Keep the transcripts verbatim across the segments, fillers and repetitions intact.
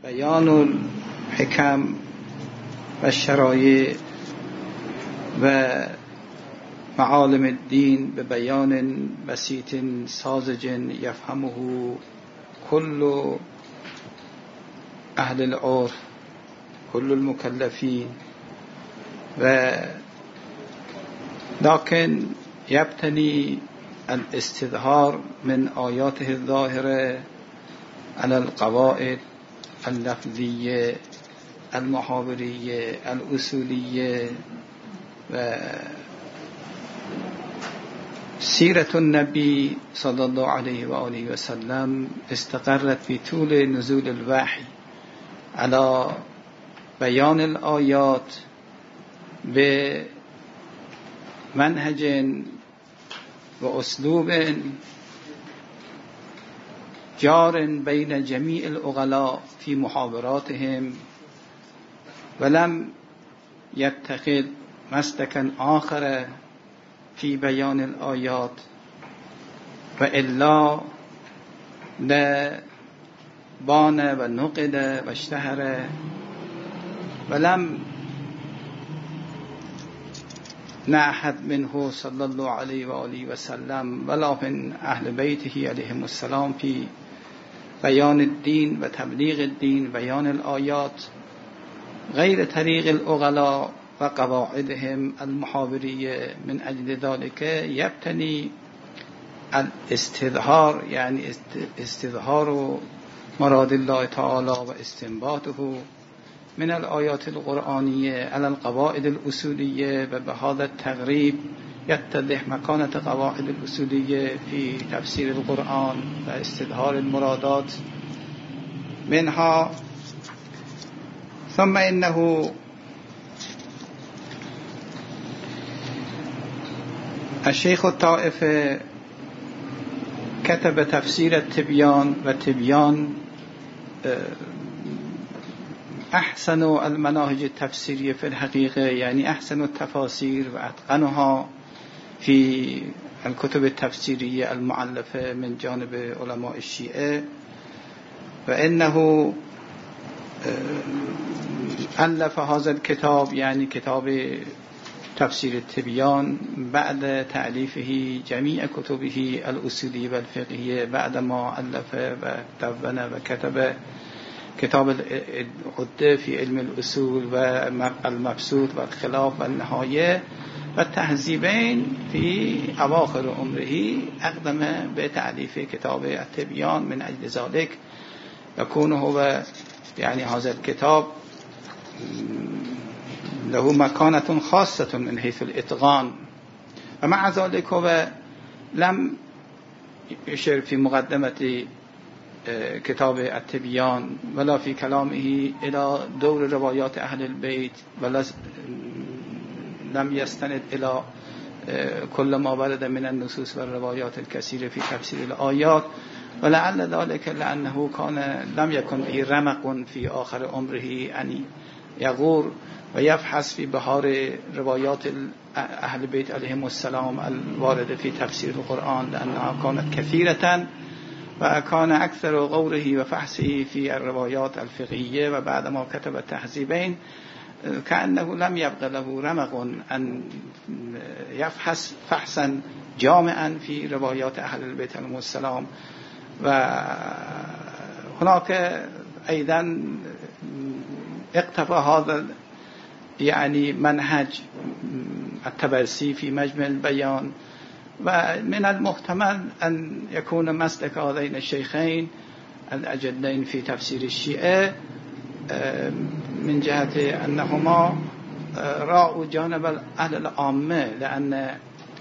بیان الحکم و شرایع و معالم الدین به بیان بسیط ساذج یفهمه کل اهل العرف كل المكلفين، و لكن يبتني الاستظهار من آياته الظاهرة على القواعد اللفظية المحاورية الأصولية. و سيرة النبي صلى الله عليه وآله وسلم استقرت في طول نزول الوحي على بیان الآیات به منهج و اسلوب جار بین جمیع العقلاء في محاوراتهم، ولم يتخذ مسلكا آخر في بيان الآيات، وإلا لبان ونقد واشتهر، ولم نعهد منه صلى الله عليه وآله وسلم ولا من أهل بيته عليهم السلام في بيان الدين وتبليغ الدين بيان الآيات غير طريق العقلاء وقواعدهم المحاورية. من أجل ذلك يبتني الاستظهار، يعني استظهار مراد الله تعالى واستنباطه من الآيات القرآنية على القواعد الأصولية، وبهذا التقريب يتضح مكانة قواعد الأصولية في تفسير القرآن واستظهار المرادات منها. ثم إنه الشيخ الطائفة كتب تفسير التبيان، وتبيان أحسن المناهج التفسيرية في الحقيقة، يعني أحسن التفاسير وأتقنها في الكتب التفسيرية المؤلفة من جانب علماء الشيعة. وإنه ألف هذا الكتاب، يعني كتاب تفسير التبيان، بعد تأليفه جميع كتبه الأصولية والفقهية، بعدما ألف ودون وكتب كتاب العدة في علم الأصول والمبسوط والخلاف والنهاية والتهذيبين، في أواخر عمره أقدم بتأليف كتاب التبيان. من أجل ذلك يكون هو يعني هذا الكتاب له مكانة خاصة من حيث الإتقان. ومع ذلك هو لم يشير في مقدمة كتاب التبيان ولا في كلامه إلى دور روايات أهل البيت، ولا لم يستند إلى كل ما ورد من النصوص والروايات الكثيرة في تفسير الآيات، ولعل ذلك لأنه كان لم يكن به رمق في آخر عمره أن يغور ويفحص في بحار روايات أهل البيت عليهم السلام الواردة في تفسير القرآن، لأنها كانت كثيرة، وكان أكثر غوره وفحصه في الروايات الفقهية. وبعد ما كتب التهذيبين كأنه لم يبقى له رمق أن يفحص فحصا جامعا في روايات أهل البيت عليهم السلام. وهناك أيضا اقتفى هذا يعني منهج التبرسي في مجمع البيان. ومن المحتمل أن يكون مسلك هذين الشيخين الأجلين في تفسير الشيعة من جهة أنهما راعوا جانب أهل العامة، لأن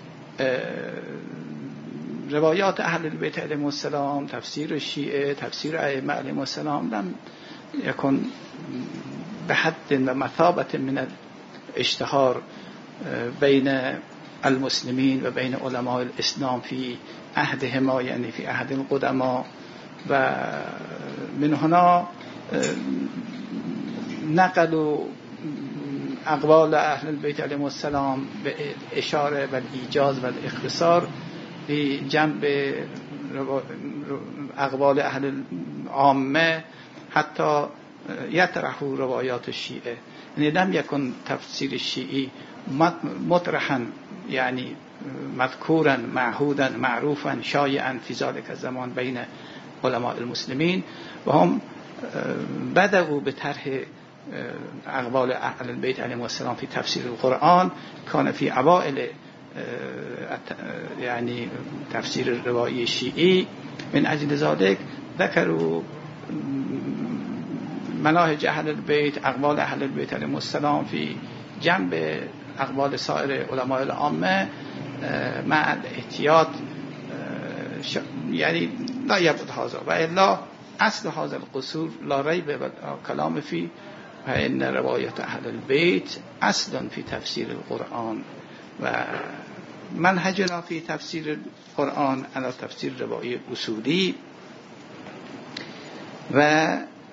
روايات أهل البيت عليهم السلام، تفسير الشيعة، تفسير أئمة عليهم السلام لم يكن بحد ومثابة من الاشتهار بين المسلمين وبين علماء الإسلام في عهدهما، يعني في عهد القدماء. ومن هنا نقلوا أقوال أهل البيت عليهم السلام بالإشارة والإيجاز والاختصار بجنب أقوال أهل العامة، حتى یطرح روایات الشیعه، یعنی لم یکن تفسیر الشیعی مطرحا یعنی مذکورا معهودا معروفا شایعا فی ذلک الزمان بین علماء المسلمین و هم بدأوا بطرح اقوال اهل البیت علیهم السلام فی تفسیر القرآن. کان فی اوائل یعنی تفسیر روایی شیعی. من اجل ذلك ذکروا مناهج اهل البیت، اقوال اهل البیت علیهم السلام فی جنب اقوال سایر علماء العامه مع الاحتیاط، یعنی لا یبعد هذا و الا اصل هذا القصور لا ریب کلام فی و ان روایت اهل البیت اصلا فی تفسیر القرآن و منهجنا فی تفسیر القرآن علی تفسیر روایی اصولی و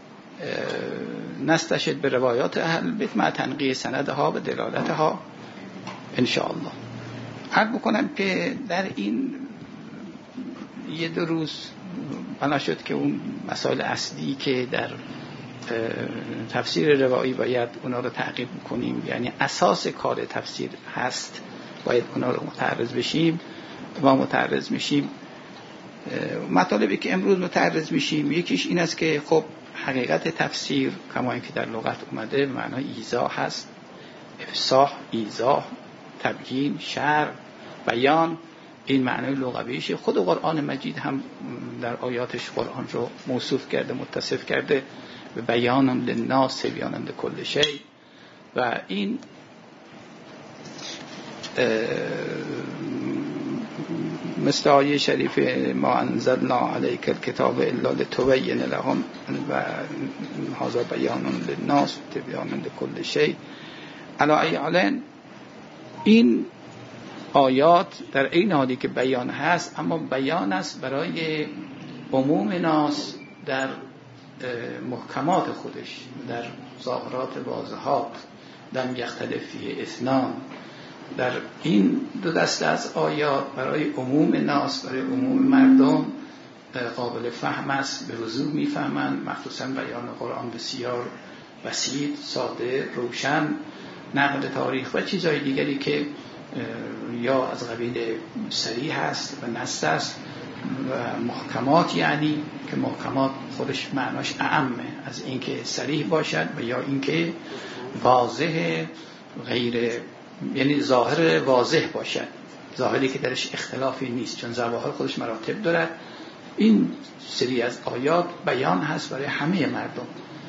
نستشهد به روایات اهل البیت مع تنقیه سندها و دلالتها ان شاء الله. عرض بکنم که در این یه دو روز بنا شد که اون مسائل اصلی که در تفسیر روایی باید اونا رو تعقیب کنیم، یعنی اساس کار تفسیر هست، باید اونا رو متعرض بشیم و متعرض میشیم. مطالبی که امروز متعرض میشیم یکیش این است که خب حقیقت تفسیر کما اینکه در لغت اومده به معنای ایضاح هست، افصاح، ایضاح، تبیین، شرح، بیان، این معنای لغویشه. خود قرآن مجید هم در آیاتش قرآن رو موصوف کرده، متصف کرده به بیان للناس تبیانا لکل شیء و این مثل آیه شریف ما انزلنا علیک الکتاب الا لتبین لهم و هذا بیان للناس تبیانا لکل شیء. علی ای حال این آیات در این حالی که بیان هست، اما بیان است برای عموم ناس در محکمات خودش، در ظاهرات واضحات، لم یختلف فیه اثنان. در این دو دسته از آیات برای عموم ناس، برای عموم مردم قابل فهم است، به وضوح میفهمند. مخصوصا بیان قرآن بسیار بسیط، ساده، روشن، نقل تاریخ و چیزهای دیگری که یا از قبیل صریح است و نص است و محکمات، یعنی که محکمات خودش معناش اعمه از اینکه صریح باشد و یا اینکه واضح، غیر یعنی ظاهر واضح باشد، ظاهری که درش اختلافی نیست، چون ظواهر خودش مراتب دارد. این سری از آیات بیان هست برای همه مردم.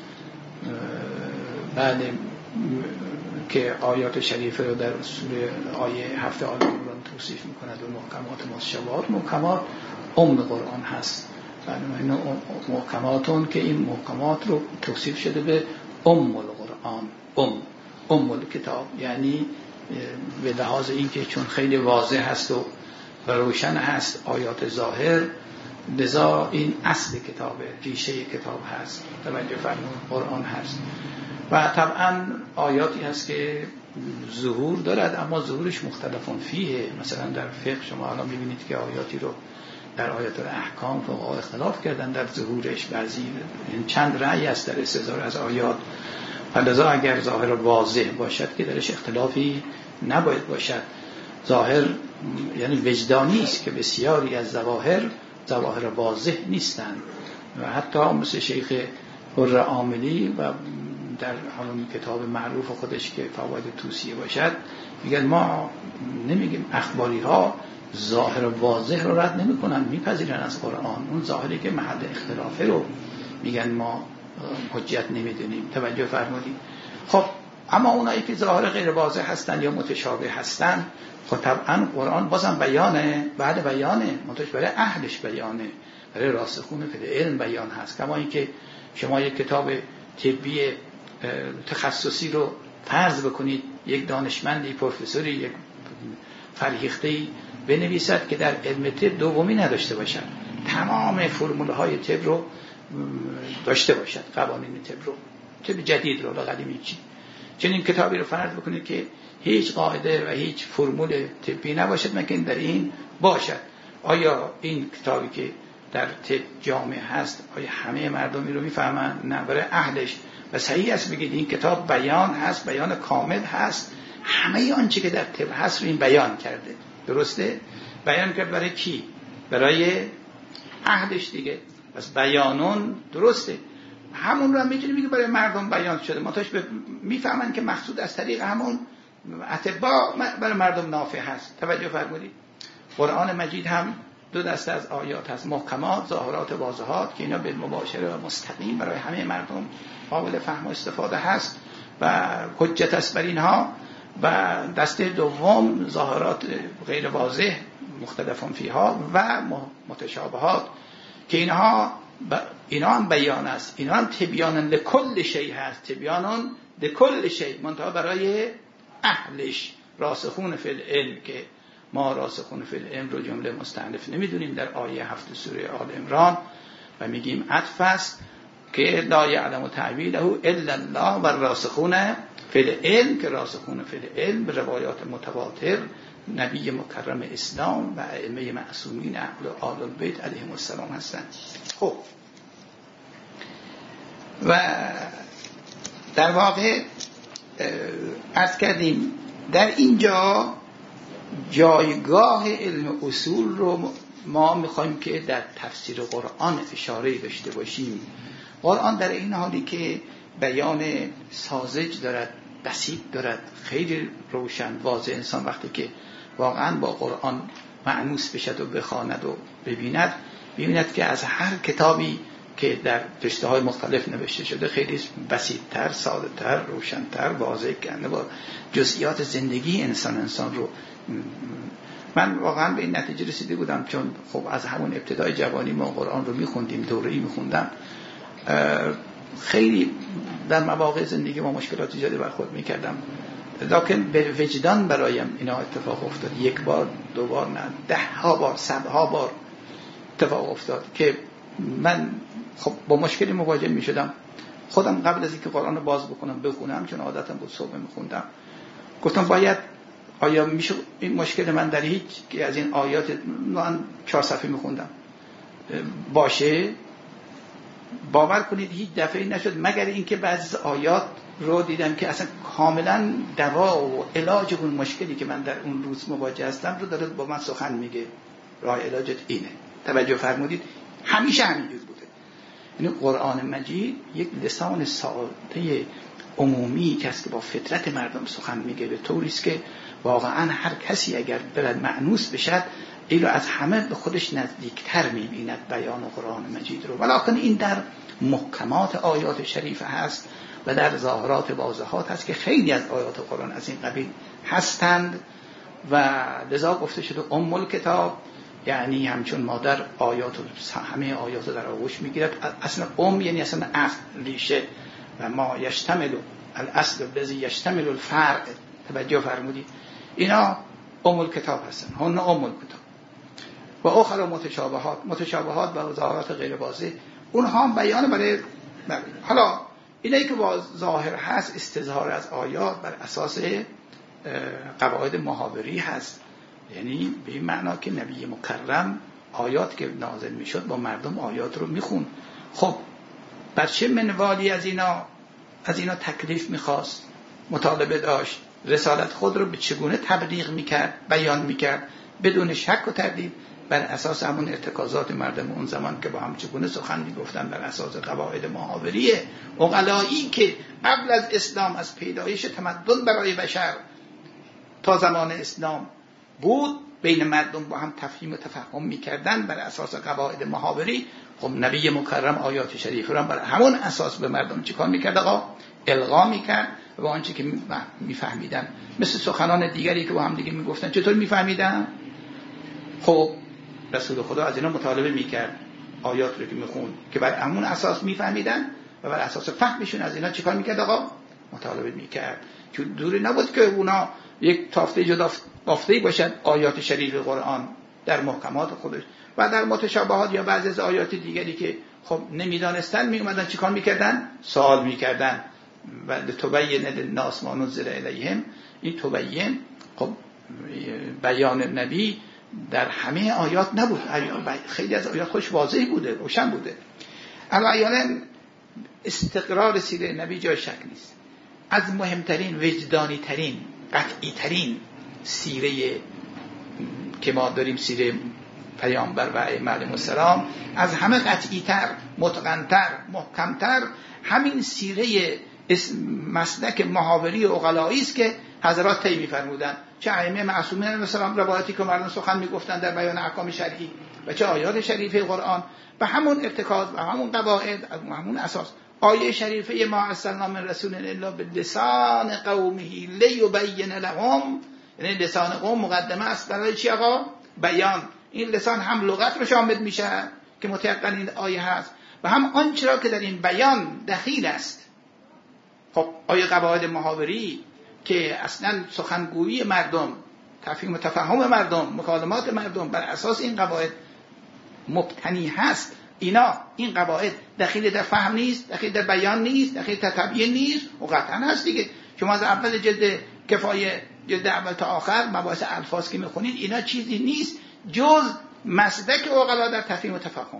بعد که آیات شریفه رو در سوره آیه هفت آل عمران توصیف میکند و محکمات متشابهات، محکمات ام قرآن هست. این محکماتون که این محکمات رو توصیف شده به ام القرآن، ام ام الکتاب، یعنی به لحاظ این که چون خیلی واضح هست و روشن هست آیات ظاهر، لذا این اصل کتابه، ریشه کتاب هست، توجه فرمون قرآن هست. و طبعا آیاتی هست که ظهور دارد اما ظهورش مختلفون فیه. مثلا در فقه شما الان میبینید که آیاتی رو در آیات الاحکام فقها اختلاف کردن در ظهورش، بعضی چند رأی است در استظهار از آیات. فلذا اگر ظاهر واضح باشد که درش اختلافی نباید باشد. ظاهر یعنی وجدانی است که بسیاری از ظواهر ظواهر واضح نیستند و حتی مثل شیخ حر عاملی و در همون کتاب معروف خودش که فواید توصیه باشد میگن ما نمیگیم، اخباری ها ظاهر واضح رو رد نمی کنن، میپذیرن از قرآن، اون ظاهری که محل اختلافه رو میگن ما حجت نمیدونیم. توجه فرمودید؟ خب اما اونایی که ظاهر غیر واضح هستن یا متشابه هستن، خب طبعا قرآن بازم بیانه، بعد بیانه منتش برای اهلش بیانه، برای راسخون فی علم بیان هست. کما اینکه شما یک کتاب طبی تخصصی رو فرض بکنید یک دانشمندی، پروفسوری، یک فرهیخته‌ای بنویسد که در علم طب دومی نداشته باشد، تمام فرموله های طب رو داشته باشد، قوانین طب رو، طب جدید رو، قدیمی چی، چنین کتابی رو فرض بکنید که هیچ قاعده و هیچ فرمول طبی نباشد مگر در این باشد. آیا این کتابی که در جامعه هست آیا همه مردمی رو میفهمن؟ نه، برای اهلش. و صحیح است بگید این کتاب بیان هست، بیان کامل هست، همه آنچه که در طب هست رو این بیان کرده. درسته؟ بیان کرد برای کی؟ برای اهلش دیگه. پس بیانون درسته، همون رو هم میتونی بگی برای مردم بیان شده، منتهاش میفهمن که مقصود از طریق همون اتباع برای مردم نافع هست. توجه فرمودید؟ قرآن مجید هم دو دسته از آیات هست، محکمات، ظاهرات، واضحات، که اینا بالمباشره و مستقیم برای همه مردم قابل فهم و استفاده هست و حجت است بر اینها. و دسته دوم ظاهرات غیر واضح مختلفون فیها و متشابهات، که اینها ب... اینا هم بیان است، اینا هم تبیان لکل شیء هست، تبیان لکل شیء، منتها برای اهلش راسخون فی العلم، که ما راسخون فی العلم رو جمله مستأنف نمیدونیم در آیه هفت سوره آل عمران و میگیم عطف است که لا یعلم تعویله الا الله و الراسخون فی العلم، که راسخون فی العلم به روایات متواتر نبی مکرم اسلام و ائمه معصومین اهل آل البیت علیهم السلام هستند. خب و در واقع عرض کردیم در اینجا جایگاه علم اصول رو ما میخوایم که در تفسیر قرآن اشاره داشته باشیم. قرآن در این حالی که بیان ساذج دارد، بسیط دارد، خیلی روشن واضح، انسان وقتی که واقعا با قرآن معنوس بشد و بخواند و ببیند، ببیند که از هر کتابی که در رشته‌های مختلف نوشته شده خیلی بسیط‌تر، ساده‌تر، روشن‌تر، واضح کنه با جزئیات زندگی انسان انسان رو. من واقعا به این نتیجه رسیده بودم، چون خب از همون ابتدای جوانی ما قرآن رو می‌خوندیم، دوره‌ای می‌خوندم، خیلی در مواقع زندگی ما مشکلات ایجاد برخورد می‌کردم، لکن به وجدان برایم اینا اتفاق افتاد. یک بار، دو بار، نه، ده ها بار، صدها بار اتفاق افتاد که من خب با مشکلی مواجه می شدم. خودم قبل از اینکه قرآن رو باز بکنم بخونم، چون عادتم بود صبح می خوندم، گفتم باید آیا میشه این مشکل من در هیچ که از این آیات من چهار صفحه می خوندم باشه؟ باور کنید هیچ دفعه نشد، مگر اینکه بعضی آیات رو دیدم که اصلا کاملا دوا و علاج اون مشکلی که من در اون روز مواجه هستم رو داره با من سخن میگه، راه علاجت اینه. توجه فرمودید؟ همیشه همینجور بوده. یعنی قرآن مجید یک لسان ساده عمومی که است که با فطرت مردم سخن میگه، به طوری است که واقعا هر کسی اگر برد مأنوس بشد این رو از همه به خودش نزدیکتر میبیند بیان قرآن مجید رو. ولیکن این در محکمات آیات شریفه هست و در ظاهرات واضحات هست که خیلی از آیات قرآن از این قبیل هستند و لذا گفته شده ام الکتاب، یعنی همچون مادر آیات همه آیات در آغوش میگیرد. اصلا ام یعنی اصلا اصل، ریشه، و ما یشتمل الاصل الذی یشتمل الفرع. توجه فرمودید؟ اینا ام الکتاب هستن، هن ام الکتاب. و آخر متشابهات، متشابهات و ظاهرات غیر واضح، اونها هم بیان برای بر. حالا اینایی که با ظاهر هست استظهار از آیات بر اساس قواعد محاوری هست، یعنی به این معنا که نبی مکرم آیات که نازل میشد با مردم آیات رو میخون. خب بر چه منوالی از اینا از اینا تکلیف میخواست، مطالبه داشت، رسالت خود رو به چگونه تبلیغ میکرد، بیان میکرد بدون شک و تردید، بر اساس همون ارتکازات مردم اون زمان که با هم چگونه سخن میگفتن، بر اساس قواعد محاوری عقلایی که قبل از اسلام، از پیدایش تمدن برای بشر تا زمان اسلام بود، بین مردم با هم تفهیم و تفهم میکردن بر اساس قواعد محاوری. خب نبی مکرم آیات شریف رو بر همون اساس به مردم چیکار میکرد؟ آقا القا میکرد و آنچه که میفهمیدن، مثل سخنان دیگری که با هم دیگه میگفتن چطور میفهمیدن؟ خب رسول خدا از اینا مطالبه میکرد، آیات رو که میخوند که بر همون اساس میفهمیدن و بر اساس فهمشون از اینا چیکار میکرد؟ آقا مطالبه میکرد. چون دوری نبود که اونا یک تافته جدا بافته‌ای باشد آیات شریف قرآن در محکمات خودش و در متشابهات یا بعضی از آیات دیگری که خب نمیدانستن می اومدن چیکار میکردن؟ سوال میکردن. و تبین للناس ما نزل الیهم، این تبین خب بیان نبی در همه آیات نبود. خیلی از آیات خوش واضح بوده، روشن بوده. علیاً استقرار سیره نبی جای شک نیست. از مهمترین، وجدانی ترین، قطعی ترین سیره که ما داریم، سیره پیامبر و ائمه علیهم السلام، از همه قطعی تر، متقن‌تر، محکمتر همین سیره مسلک محاوری عقلایی است که حضرات طی می‌فرمودند. چه ائمه معصومین علیهم السلام روایتی که مردم سخن می‌گفتند در بیان احکام شرعی و چه آیات شریفه قرآن، و همون ارتکاز و همون قواعد و همون اساس. آیه شریفه ما ارسلنا من رسول الا بلسان قومه لیبین لهم، یعنی لسان قوم مقدمه است برای چی آقا؟ بیان. این لسان هم لغت رو شامل میشه که متيقن این آیه هست و هم آنچه را که در این بیان دخیل است. خب آیه قواعد محاوری که اصلا سخنگویی مردم، تفهیم و تفهم مردم، مکالمات مردم بر اساس این قواعد مبتنی هست، اینا این قواعد دخیل در فهم نیست، دخیل در بیان نیست، دخیل در تبیین نیست، و قطعا هست دیگه. شما از اول جلد کفایه، جلد اول تا آخر مباحث الفاظ که میخونید، اینا چیزی نیست جز مسلک عقلا در تفهیم و تفهم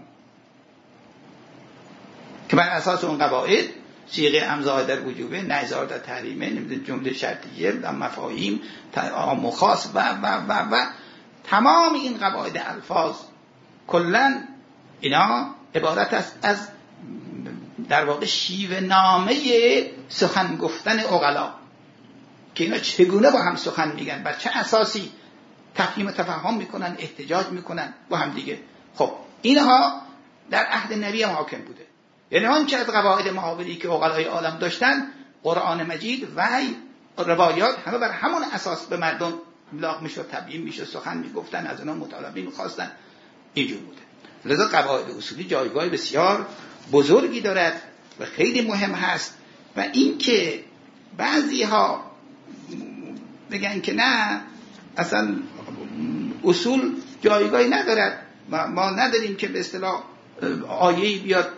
که بر اساس اون قواعد صیغه امضا در وجوبه، نهزار در تحریمه، نمیدونم جمله شرطیه، مفاهیم عام و خاص و و و و تمام این قواعد الفاظ کلاً اینا عبارت است از در واقع شیوه نامه سخن گفتن عقلا که اینا چگونه با هم سخن میگن، بر چه اساسی تفهیم و تفهم میکنن، احتجاج میکنن با هم دیگه. خب اینها در عهد نبی هم حاکم بوده. یعنی آنچه از قواعد محاوری که عقلای عالم داشتن، قرآن مجید، وحی، روایات، همه بر همون اساس به مردم ابلاغ میشد، تبیین میشد، سخن میگفتن، از اونها مطالبه میخواستن. اینجور بوده. لذا قواعد اصولی جایگاه بسیار بزرگی دارد و خیلی مهم هست. و این که بعضی ها بگن که نه اصلا اصول جایگاهی ندارد، ما, ما نداریم که به اصطلاح آیه‌ای بیاد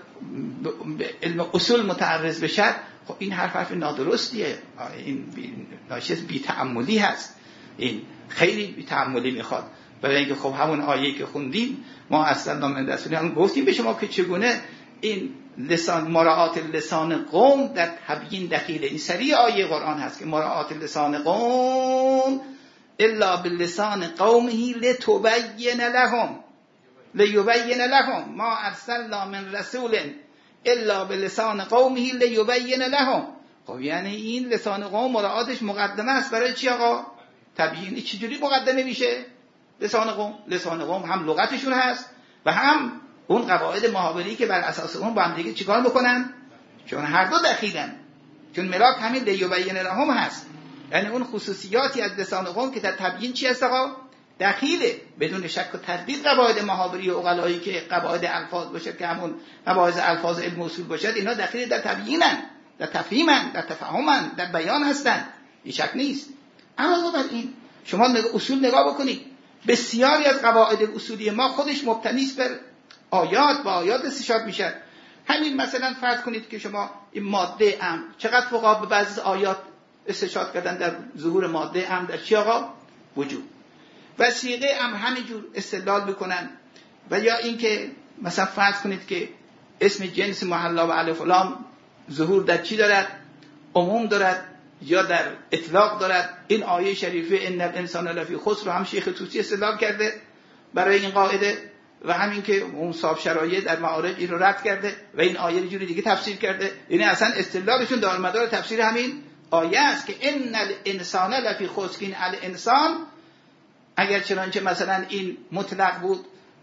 به علم اصول متعرض بشد، خب این حرف حرف نادرستیه. این ناشی از بی‌تأملی هست، این خیلی بی‌تأملی میخواد. برای اینکه خب همون آیه‌ای که خوندیم ما اصلا من رسولی هم گفتیم به شما که چگونه این لسان مراعات لسان قوم در تبیین دخیل این سری آیه قرآن هست که مراعات لسان قوم الا باللسان قومه لتبین لهم لیبین لهم ما ارسلنا من رسول الا بلسان قومه لیبین لهم. خب یعنی این لسان قوم مراعاتش مقدمه است برای چی آقا؟ تبیین. چجوری مقدمه میشه؟ لسان قوم لسان قوم هم لغتشون هست و هم اون قواعد محاوری که بر اساس اون با هم دیگه چیکار میکنن؟ چون هر دو دخیلن، چون ملاک همین لیبین لهم هست. یعنی اون خصوصیاتی از لسان قوم که در تبیین چی هست آقا؟ دخیله. بدون شک و تردید قواعد محاوری و عقلایی که قواعد الفاظ باشه که همون مباحث الفاظ علم اصول باشد، اینا دخیل در تبیینن، در تفهیمن، در تفهمن، در بیان هستن، این شک نیست. اما بر این شما اصول نگاه بکنید، بسیاری از قواعد اصولی ما خودش مبتنی است بر آیات و آیات استشهاد میشه. همین مثلا فرض کنید که شما این ماده امر، چقدر فقها به بعضی آیات استشهاد کردن در ظهور ماده امر در چی آقا؟ وجود. و صیغه امر همینجور استدلال میکنن. و یا اینکه مثلا فرض کنید که اسم جنس محلا و الف و لام ظهور در چی دارد؟ عموم دارد یا در اطلاق دارد. این آیه شریفه ان الانسان لفی خسر رو هم شیخ طوسی استدلال کرده برای این قاعده، و همین که اون صاحب شرایط در معارج این رو رد کرده و این آیه رو جوری دیگه تفسیر کرده. یعنی اصلا استدلالشون دار مدار تفسیر همین آیه است که ان الانسان لفی خسر. این الانسان اگر چنانچه مثلا این مطلق بود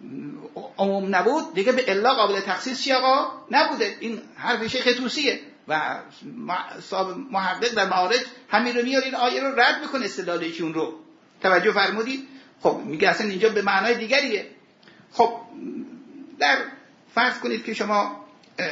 عموم نبود دیگه به الا قابل تخصیص چی آقا نبوده. این حرف شیخ طوسیه و صاحب محقق در معارج همین رو میاره، این آیه رو رد میکنه استدلالشون رو. توجه فرمودید؟ خب میگه اصلا اینجا به معنای دیگریه. خب در فرض کنید که شما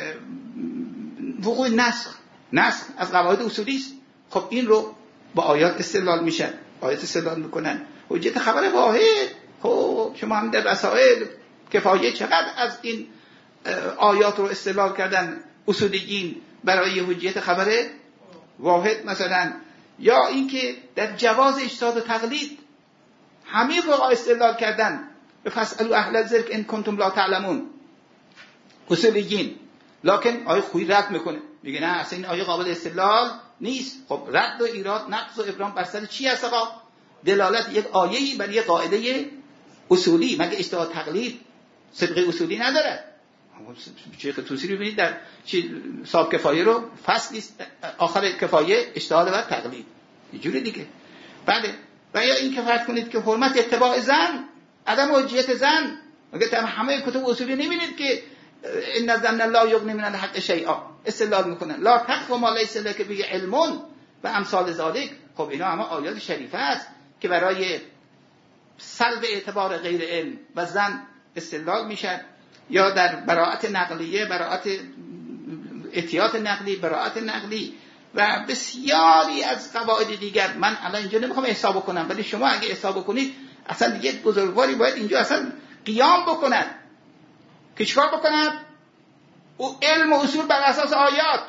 وقوع نسخ نسخ از قواعد اصولی است. خب این رو با آیات استدلال میشه، آیات استدلال میکنن حجت خبر واحد. خب شما هم در رسائل کفایه چقدر از این آیات رو استدلال کردن اصولیین برای حجت خبر واحد مثلا. یا اینکه در جواز اجتهاد و تقلید همه فقها استدلال کردن به فاسألوا اهل الذکر ان کنتم لا تعلمون، اصولیین. لکن آیه خویی رد میکنه، میگه نه اصلا این آیه قابل استدلال نیست. خب رد و ایراد، نقض و ابرام بر سر چی هست آقا؟ دلالت یک آیه‌ای بر یک قاعده اصولی. مگه اجتهاد تقلید صدق اصولی نداره؟ شیخ طوسی رو ببینید در صاحب کفایه رو فصل آخر کفایه اجتهاد بر تقلید اینجوری دیگه. بله. و یا این که فرض کنید که حرمت اتباع زن، عدم حجیت زن، مگه تمام همه کتب اصولی نمی‌بینید که ان الظن لا یغنی من الحق شیئا استدلال میکنن، لا تقف ما لیس لک به علم و امثال ذالک. خب اینا همه آیات شریفه است که برای سلب اعتبار غیر علم و زن استدلال میشن، یا در براءت نقلیه، براءت احتیاط نقلی، براءت نقلی و بسیاری از قواعد دیگر. من الان اینجا نمیخوام حساب کنم، ولی شما اگه حساب کنید اصلا یک بزرگواری باید اینجا اصلا قیام بکند که چیکار بکند؟ او علم و اصول بر اساس آیات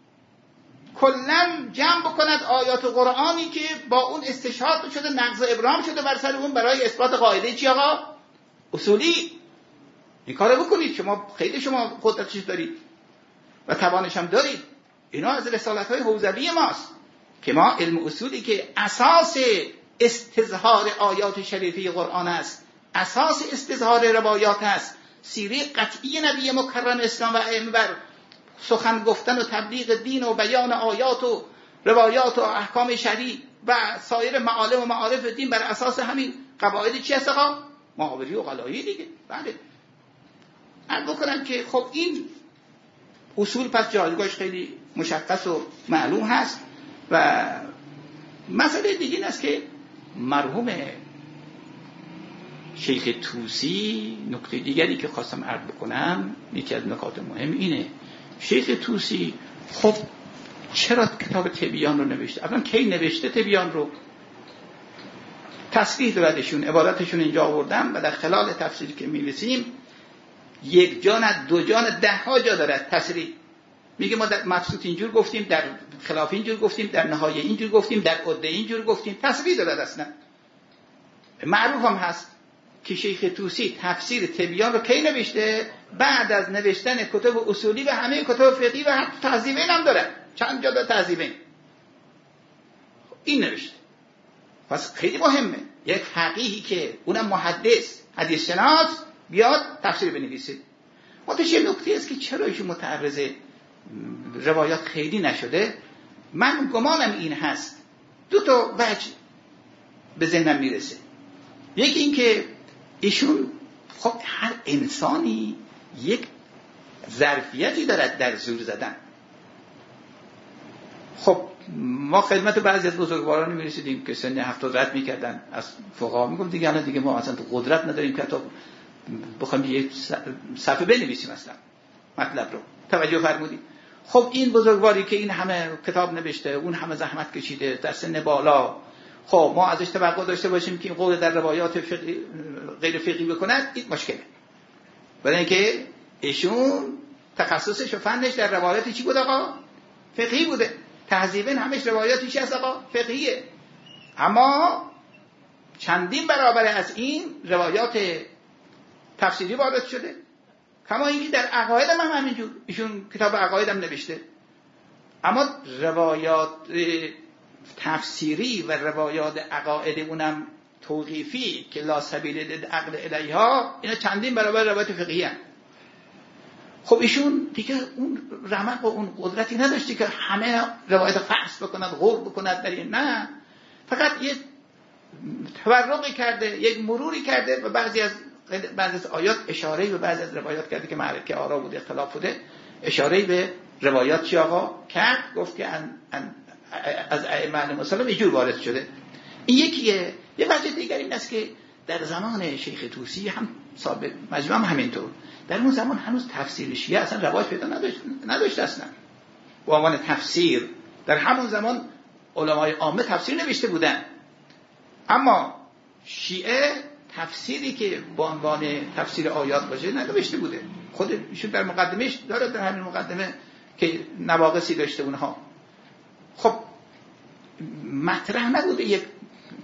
کلا جمع بکند، آیات قرآنی که با اون استشهاد شده، نقض و ابرام شده بر سر اون برای اثبات قاعده چی آقا؟ اصولی. این کارو بکنید. شما خیلی شما قدرتش دارید و توانش هم دارید. اینا از رسالت‌های حوزوی ماست که ما علم اصولی که اساس استظهار آیات شریفه قرآن است، اساس استظهار روایات است، سیره قطعی نبی مکرم اسلام و ائمه بر سخن گفتن و تبلیغ دین و بیان آیات و روایات و احکام شرعی و سایر معالم و معارف دین بر اساس همین قواعد چی هست آقا؟ محاوری و غلایی دیگه. بله. عرض بکنم که خب این اصول پس جایگاهش خیلی مشخص و معلوم هست. و مسئله دیگه این است که مرحوم شیخ طوسی، نکته دیگری که خواستم عرض بکنم، یکی از نکات مهم اینه، شیخ طوسی خب چرا کتاب تبیان رو نوشته؟ اولا کی نوشته تبیان رو؟ تصریح دادشون، عبارتشون اینجا آوردم و در خلال تفسیری که می‌رسیم یک جا نه دو جا نه ده ها جا داره تصریح. میگه ما در مبسوط اینجور گفتیم، در خلاف اینجور گفتیم، در نهایه اینجور گفتیم، در عده اینجور گفتیم. تصریح داره اصلا. معروف هم هست که شیخ طوسی تفسیر تبیان رو کی نوشته؟ بعد از نوشتن کتب اصولی و همه کتب فقهی و حتی تهذیبین هم داره. چند جا داره تهذیبین. این نوشته. پس خیلی مهمه یک فقیهی که اونم محدث، حدیث شناس بیاد تفسیر بنویسه. متوجه نکته است که چرا ایشون متعرض روایات خیلی نشده. من گمانم این هست، دو تا وجه به ذهنم میرسه. یکی این که ایشون خب هر انسانی یک ظرفیتی دارد در زور زدن. خب ما خدمت بعضی از بزرگواران میرسیدیم که سن هفتاد رد میکردن، از فقها میگم دیگه الان دیگه ما اصلا قدرت نداریم که تا بخوایم یه صفحه بنویسیم اصلا مطلب رو. توجه فرمودید؟ خب این بزرگواری که این همه کتاب نوشته، اون همه زحمت کشیده در سن بالا، خب ما ازش توقع داشته باشیم که این قول در روایات فقهی غیر فقهی بکند، این مشکله. برای اینکه ایشون تخصصش و فنش در روایات چی بود آقا؟ فقهی بوده. تهذیبین همش روایاتی چی هست آقا؟ فقهیه. اما چندین برابر از این روایات تفسیری وارد شده. کما اینکه در عقاید هم همینجور، ایشون کتاب عقاید هم نوشته. اما روایات تفسیری و روایات عقاید اونم توقیفی که لا سبیل للعقل الیها، اینا چندین برابر روایات فقهی هست. خب ایشون دیگه اون رمق و اون قدرتی نداشتی که همه روایت فحص بکند، غور بکند در این. نه، فقط یک تورقی کرده، یک مروری کرده و بعضی از بعضی از آیات اشاره به بعضی از روایات کرده که معرکه آرا بوده، اختلاف بوده، اشاره به روایات چی آقا کرد، گفت که ان ان از ائمه مسلم اینجور وارد شده. این یکیه. یه وجه دیگر این است که در زمان شیخ طوسی هم صاحب مجموع هم همینطور، در اون زمان هنوز تفسیر شیعه اصلا رواج پیدا نداشت نداشت اصلا. به عنوان تفسیر در همون زمان علمای عامه تفسیر نوشته بودن، اما شیعه تفسیری که با عنوان تفسیر آیات باشه ننوشته بوده. خود ایشون در مقدمهش داره، در همین مقدمه که نواقصی داشته اونها. خب مطرح نبوده یک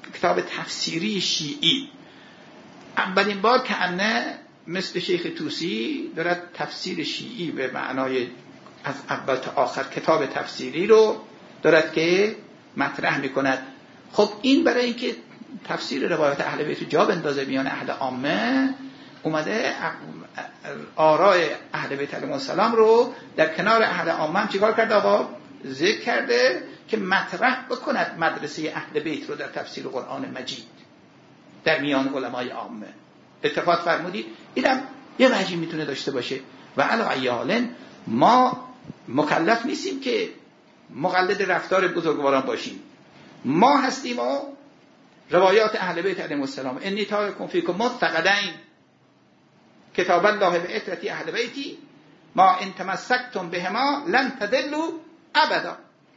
کتاب تفسیری شیعی اولین بار که انه مثل شیخ طوسی دارد تفسیر شیعی به معنای از اول تا آخر کتاب تفسیری رو دارد که مطرح میکند. خب این برای اینکه تفسیر روایات اهل بیت جا بندازه میان اهل عامه، اومده آراء اهل بیت علیهم السلام رو در کنار اهل عامه هم چیکار کرده؟ آقا ذکر کرده که مطرح بکند مدرسه اهل بیت رو در تفسیر قرآن مجید در میان علمای عامه. اتفاق فرمودید اینم یه وجهی میتونه داشته باشه. و علی حال ما مکلف نیستیم که مقلد رفتار بزرگواران باشیم. ما هستیم و روایات اهل بیت علیهم السلام انی تارکم فیکم مثقلین کتاب الله و عترتی اهل بیتی ما ان تمسکتم بهما لن تضلوا ابدا.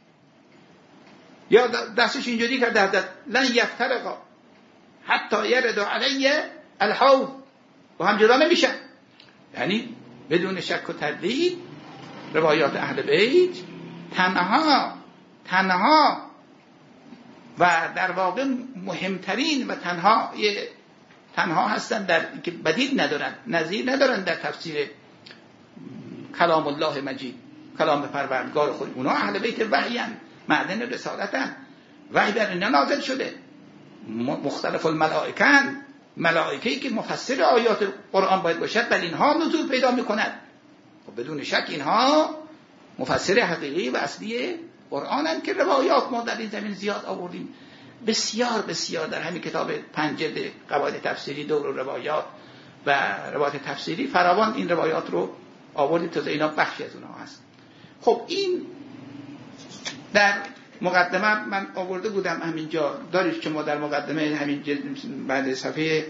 یا دستش اینجوری کرده لن یفترقا حتی یرد علی الحوض، و هم جدا نمیشن. یعنی بدون شک و تردید روایات اهل بیت تنها تنها و در واقع مهمترین و تنها تنها هستن در که بدیل ندارن، نظیر ندارن در تفسیر کلام الله مجید، کلام پروردگار خود. اونا اهل بیت وحیان، معدن رسالتن، وحی بر اینا نازل شده. مختلف الملائکن، ملائکه‌ای که مفسر آیات قرآن باید باشد، بل اینها نزول پیدا میکند. خب بدون شک اینها مفسر حقیقی و اصلی قرآنن که روایات ما در این زمین زیاد آوردیم، بسیار بسیار. در همین کتاب پنج جلد قواعد تفسیری دور روایات و روایات تفسیری فراوان این روایات رو آوردیم، تا اینا بخشی از اونها هست. خب این در مقدمه من آورده بودم همینجا، دارید که ما در مقدمه همین جلد بعد صفحه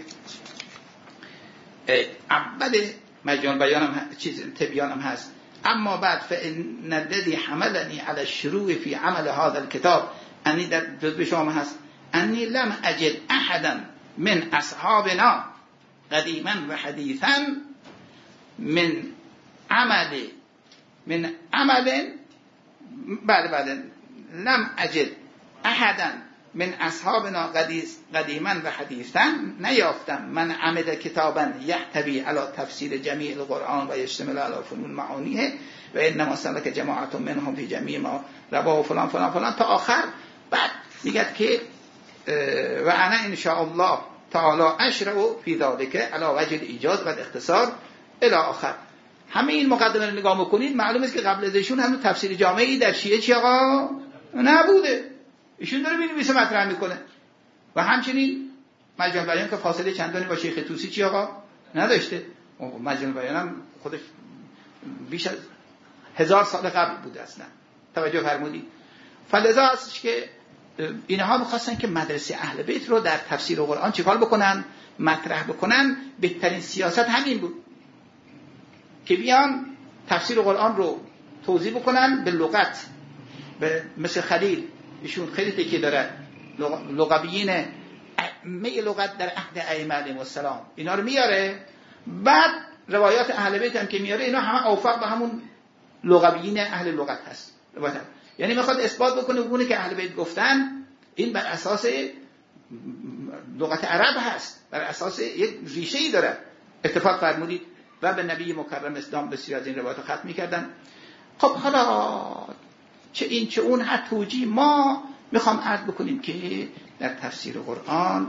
اول مجموع بیانم چیز تبیانم هست. اما بعد فإن الذي حملني على الشروع في عمل هذا الكتاب انی در جزء شما هست انی لم اجد احدا من اصحابنا قدیما و حدیثا من عمل من عمل بعد بعد لم اجد احدا من اصحابنا قدیما و حدیثا نیافتم من عمد کتابا یحتوی علی تفسیر جمیع القرآن و یشتمل علی فنون معانیه و انما سلک جماعت منهم فی جمیع ما رواه فلان فلان فلان تا آخر. بعد میگه که و انا ان شاء الله تعالی اشرع فی ذلک علی وجه ایجاز و اختصار الی آخر. همه این مقدمه رو نگاه بکنید معلومه که قبل ازشون هم تفسیر جامعی در شیعه چی آقا نبوده. ایشون داره می‌نویسه مطرح میکنه. و همچنین مجموع بیان که فاصله چندانی با شیخ طوسی چی آقا نداشته. مجموع بیان هم خودش بیش از هزار سال قبل بوده اصلا. توجه فرمودید؟ فلذا هستش که اینها می‌خواستن که مدرسه اهل بیت رو در تفسیر قرآن چیکار بکنن؟ مطرح بکنن. بهترین سیاست همین بود که بیان تفسیر قرآن رو توضیح بکنن به لغت، به مثل خلیل ایشون خیلی تکیه داره، لغویین می لغت در عهد ائمه علیهم السلام اینا رو میاره. بعد روایات اهل بیت هم که میاره اینا همه اوفق به همون لغویین اهل لغت هست. یعنی میخواد اثبات بکنه اونه که اهل بیت گفتن این بر اساس لغت عرب هست، بر اساس یک ریشه‌ای داره. اتفاق فرمودید و به نبی مکرم اسلام بسیار از این روایات ختم میکردن. خب حالا چه این چه اون هر توجیه ما میخوام عرض بکنیم که در تفسیر قرآن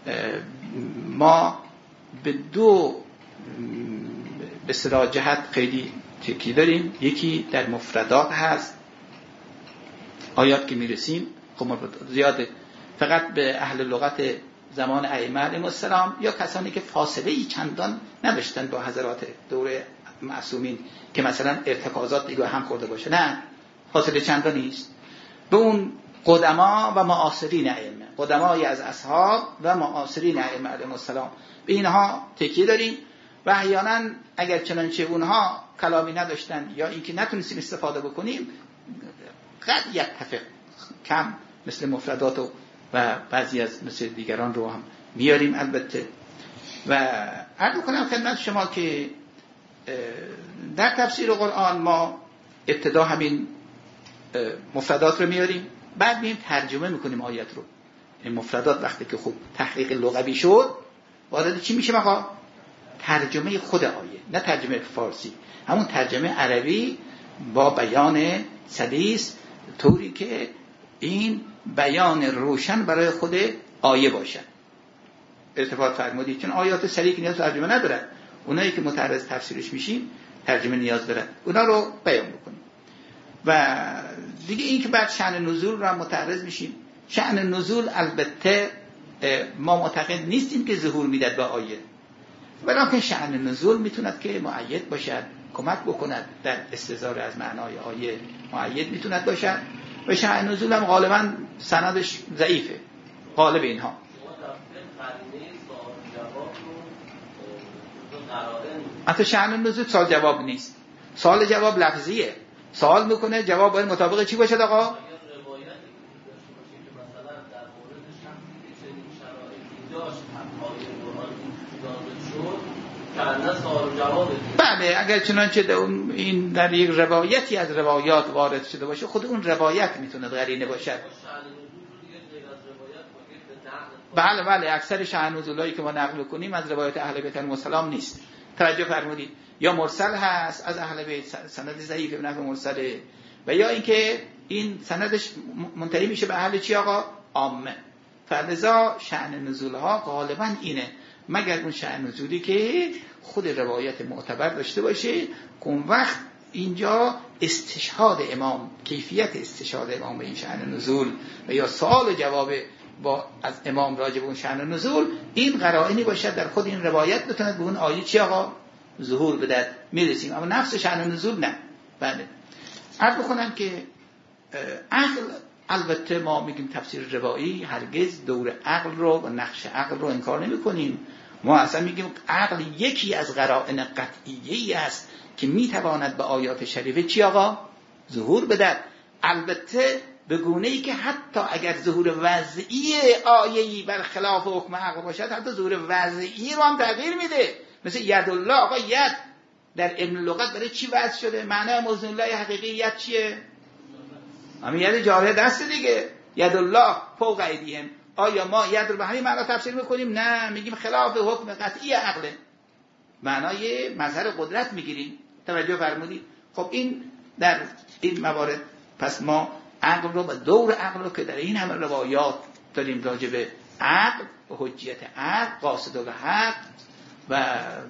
ما به دو به صلاح جهت خیلی تکی داریم. یکی در مفردات هست، آیات که میرسیم خب ما زیاده فقط به اهل لغت زمان ائمه علیهم السلام یا کسانی که فاصله ای چندان نداشتن با حضرات دوره معصومین که مثلا ارتکازات دیگه هم خورده باشه، نه فاصله چندان نیست. به اون قدما و معاصرین ائمه، قدمای از اصحاب و معاصرین ائمه علیهم السلام، به اینها تکیه داریم. و احیانا اگر چنانچه اونها کلامی نداشتن یا اینکه نتونستیم استفاده بکنیم قد یتفق کم مثل مفردات و بعضی از مثل دیگران رو هم میاریم البته. و عرض کنم خدمت شما که در تفسیر قرآن ما ابتدا همین مفردات رو میاریم، بعد مییم ترجمه میکنیم آیت رو. این مفردات وقتی که خوب تحقیق لغوی شد وارد چی میشه آقا؟ ترجمه خود آیه، نه ترجمه فارسی، همون ترجمه عربی با بیان سلیس، طوری که این بیان روشن برای خود آیه باشد. ارتباط فرمودید، چون آیات سریع نیاز ترجمه ندارن، اونایی که متعرض تفسیرش میشیم ترجمه نیاز دارن، اونا رو بیان بکنیم. و دیگه این که بعد شأن نزول رو هم متعرض میشیم. شأن نزول البته ما معتقد نیستیم که ظهور میداد با آیه، ولیکن شأن نزول میتوند که مؤید باشد، کمک بکند در استظهار از معنای آیه، مؤید میتوند باشد. و شأن نزول هم غالبا سندش ضعیفه غالب اینها. حتی شأن نزول سوال جواب نیست، سوال جواب لفظیه، سوال میکنه جواب باید مطابق چی باشد آقا؟ بله، اگر چنانچه این در یک روایتی از روایات وارد شده باشه، خود اون روایت میتونه قرینه باشد. بله بله، اکثر شأن نزولایی که ما نقل کنیم از روایت اهل بیت علیهم السلام نیست. توجه فرمودید، یا مرسل هست از اهل بیت، سند ضعیفه به نحو مرسله، و یا اینکه این سندش منتهی میشه به اهل چی آقا؟ عامه. فلذا شأن نزولها غالبا اینه، مگر اون شأن نزولی که خود روایت معتبر داشته باشه، اون وقت اینجا استشهاد امام، کیفیت استشهاد امام به این شأن نزول و یا سوال و جواب با از امام راجع به اون شأن نزول، این قرائنی باشد در خود این روایت بتوند به اون آیه چی آقا؟ ظهور بدهد. میرسیم، اما نفس شأن نزول نه. بله، عرض بکنم که عقل، البته ما میگیم تفسیر روایی، هرگز دور عقل رو و نقش عقل رو انکار نمی کنیم. ما اصلا میگیم عقل یکی از قرائن قطعیه‌ای است که میتواند به آیات شریفه چی آقا؟ ظهور بدهد. البته به گونه‌ای که حتی اگر ظهور وضعی آیه‌ای بر خلاف حکم عقل باشد، حتی ظهور وضعی رو هم تغییر میده. مثل ید الله، آقا ید در علم لغت برای چی وضع شده؟ معنای موزون الله حقیقی ید چیه؟ همین ید جاره دست دیگه، ید الله فوق ایدیهم. آیا ما ید رو به همین معنا تفسیر میکنیم؟ نه، میگیم خلاف حکم قطعی عقله، معنای مظهر قدرت میگیریم. توجه فرمودید؟ خب این در این موارد پس ما عقل رو و دور عقل رو که در این همه روایات داریم راجع به عقل و حجیت عقل، قاصد الحق و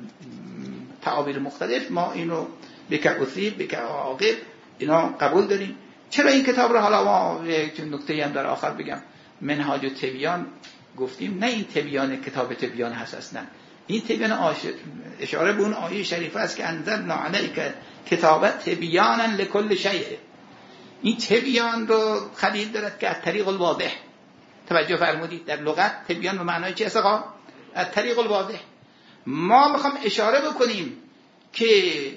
تعابیر مختلف، ما اینو بکعوثیب بکعاقب اینا قبول داریم. چرا این کتاب رو، حالا ما یک نکته هم در آخر بگم، منهاج التبیان گفتیم، نه این تبیان کتاب تبیان هست اصلا، این تبیان آش... اشاره به اون آیه شریفه است که انزلنا علیک کتاب تبیانا لکل شیء. این تبیان رو خلیل دارد که از طریق الواضح. توجه فرمودید، در لغت تبیان به معنای چی است آقا؟ از طریق الواضح. ما میخوام اشاره بکنیم که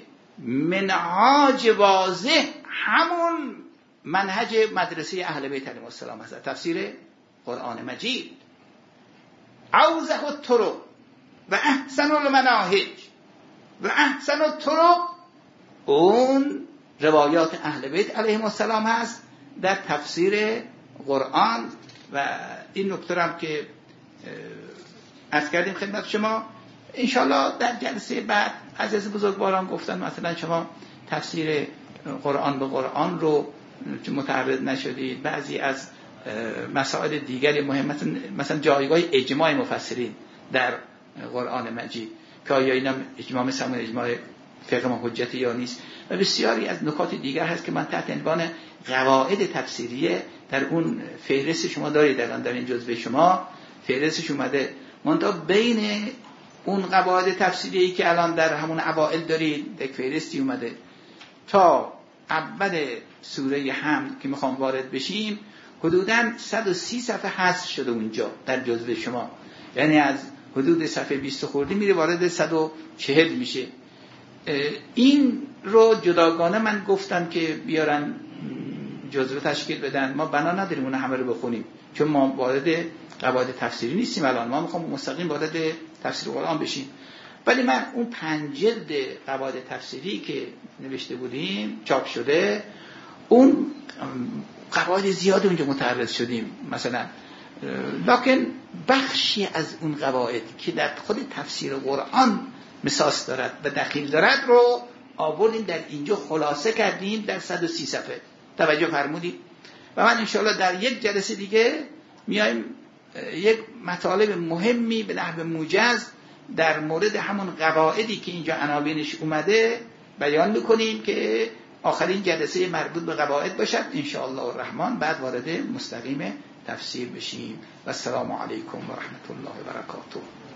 منهاج واضح همون منهج مدرسه اهل بیت علیهم السلام است، تفسیر قرآن مجید. اوضح الطرق و احسن المناهج و احسن الطرق، اون روایات اهل بیت علیهم السلام هست در تفسیر قرآن. و این نکته هم که عرض کردیم خدمت شما، انشالله در جلسه بعد عزیز بزرگواران گفتن مثلا شما تفسیر قرآن به قرآن رو متعرض نشدید، بعضی از مسائل دیگری مهم، مثلا جایگاه اجماع مفسرین در قرآن مجید که آیا اینا اجماع مثل همون اجماع فقه ما حجتی یا نیست، و بسیاری از نکات دیگر هست که من تحت عنوان قواعد تفسیریه در اون فهرست شما دارید، الان در این جزوه شما فهرستش اومده. منتها بین اون قواعد تفسیری که الان در همون اوائل دارید یک فهرستی اومده تا اول سوره حمد که میخوام وارد بشیم، حدوداً صد و سی صفحه حذف شده اونجا در جزوه شما، یعنی از حدود صفحه بیست خوردی میره وارد صد و چهل میشه. این رو جداگانه من گفتم که بیارن جزوه تشکیل بدن، ما بنا نداریم اون همه رو بخونیم چون ما وارد قواعد تفسیری نیستیم الان، ما میخوام مستقیم وارد تفسیر قرآن بشیم. ولی من اون پنج جلد قواعد تفسیری که نوشته بودیم چاپ شده، اون قواعد زیاد اونجا متعرض شدیم مثلا، لکن بخشی از اون قواعد که در خود تفسیر قرآن مساس دارد و دخیل دارد رو آوردیم در اینجا خلاصه کردیم در صد و سی صفحه. توجه فرمودید؟ و من انشاءالله در یک جلسه دیگه میایم یک مطالب مهمی به نحو موجز در مورد همون قواعدی که اینجا عناوینش اومده بیان میکنیم که آخرین جلسه مربوط به قواعد باشد انشاءالله الرحمن. بعد وارد مستقیم تفسیر بشیم. و السلام علیکم و رحمت الله و برکاته.